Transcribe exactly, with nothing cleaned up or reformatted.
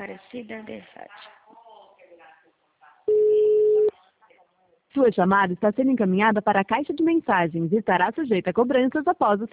Aparecida de Fátima. Sua chamada está sendo encaminhada para a caixa de mensagens e estará sujeita a cobranças após o